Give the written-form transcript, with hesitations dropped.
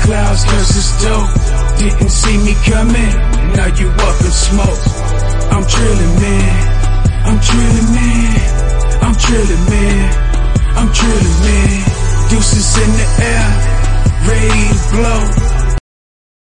clouds cause it's dope. Didn't see me coming, now you up in smoke. I'm trillin', man, I'm trillin', man, I'm trillin', man, I'm trillin', man. Deuces in the air, ready to blow.